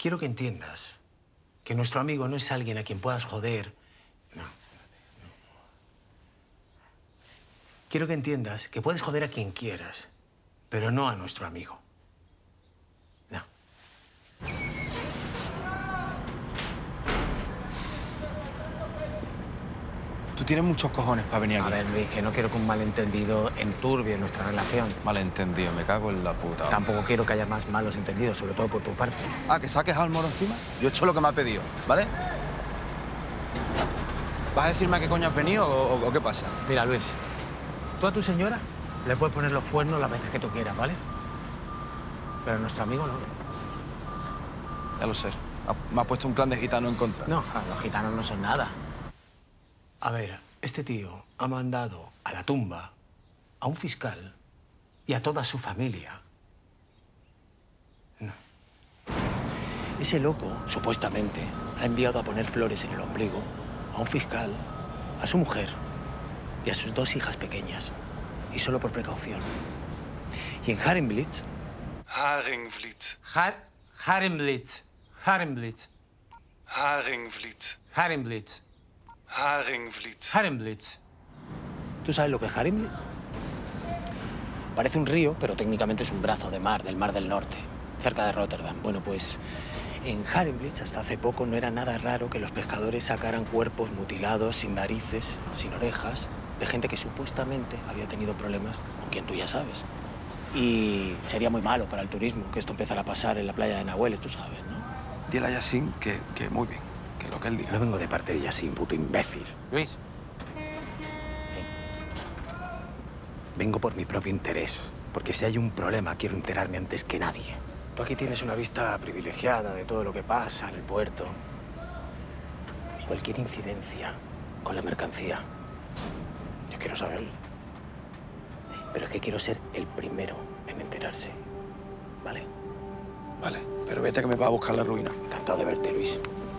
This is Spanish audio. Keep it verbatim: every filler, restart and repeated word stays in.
quiero que entiendas que nuestro amigo no es alguien a quien puedas joder. No. Quiero que entiendas que puedes joder a quien quieras, pero no a nuestro amigo. No. Tú tienes muchos cojones para venir aquí. A ver, Luis, que no quiero que un malentendido enturbie nuestra relación. Malentendido, me cago en la puta. Hombre. Tampoco quiero que haya más malos entendidos, sobre todo por tu parte. Ah, ¿que saques al moro encima? Yo he hecho lo que me ha pedido, ¿vale? ¿Vas a decirme a qué coño has venido o, o, o qué pasa? Mira, Luis, tú a tu señora le puedes poner los cuernos las veces que tú quieras, ¿vale? Pero a nuestro amigo no. Ya lo sé. Me ha puesto un clan de gitano en contra. No, los gitanos no son nada. A ver, este tío ha mandado a la tumba a un fiscal y a toda su familia. No. Ese loco, supuestamente, ha enviado a poner flores en el ombligo a un fiscal, a su mujer y a sus dos hijas pequeñas. Y solo por precaución. Y en Harenblitz... Haringvliet. Har... Harenblitz. Harenblitz. Haringvliet. Harenblitz. Haringvliet. Harenblitz. ¿Tú sabes lo que es Harenblitz? Parece un río, pero técnicamente es un brazo de mar, del Mar del Norte, cerca de Rotterdam. Bueno, pues en Harenblitz hasta hace poco no era nada raro que los pescadores sacaran cuerpos mutilados, sin narices, sin orejas, de gente que supuestamente había tenido problemas con quien tú ya sabes. Y sería muy malo para el turismo que esto empezara a pasar en la playa de Nahueles, tú sabes, ¿no? Dile a Yasin que, que muy bien, que lo que él diga. No vengo de parte de Yasin, puto imbécil. Luis. Vengo por mi propio interés, porque si hay un problema quiero enterarme antes que nadie. Tú aquí tienes una vista privilegiada de todo lo que pasa en el puerto. Cualquier incidencia con la mercancía, yo quiero saberlo. Pero es que quiero ser el primero en enterarse, ¿vale? Vale, pero vete que me va a buscar la ruina. Encantado de verte, Luis.